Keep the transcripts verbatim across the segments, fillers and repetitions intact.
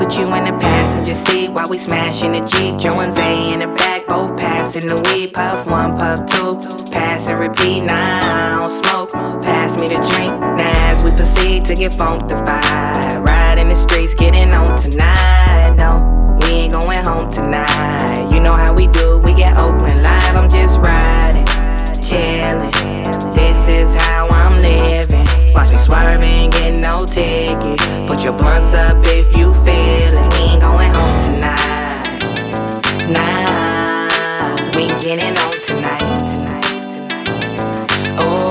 put you in the passenger seat while we smashing the Jeep. Joe and Zay in the back, both passing the weed. Puff one, puff two, pass and repeat. Nah, I don't smoke, pass me the drink. Now as we proceed to get funkified, ride in the streets, getting on tonight. No, we ain't going home tonight. You know how we do, we get Oakland live. I'm just riding, chillin'. This is how I'm living. Watch me swerving, get no tickets. Put your blunts up if you feel it. We ain't going home tonight. Nah, we ain't getting on tonight. Oh,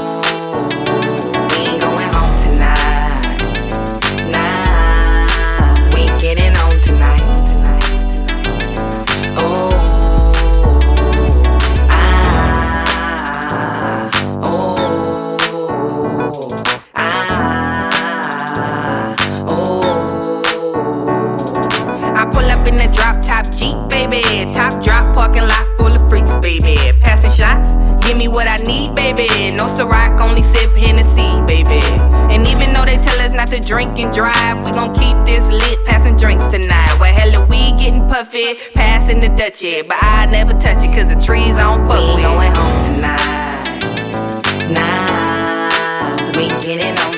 we ain't going home tonight. Nah, we ain't getting on tonight. Oh, ah, oh, ah, oh. I pull up in the drop top Jeep, baby. Top drop, parking lot full of freaks, baby. Passing shots, give me what I need, baby. No Ciroc, only sip Hennessy, baby. And even though they tell us not to drink and drive, we gon' keep this lit, passing drinks tonight. Well, hella weed getting puffy, passing the Dutchie. But I never touch it cause the trees on fuck with. We ain't going home tonight. Nah, we ain't getting on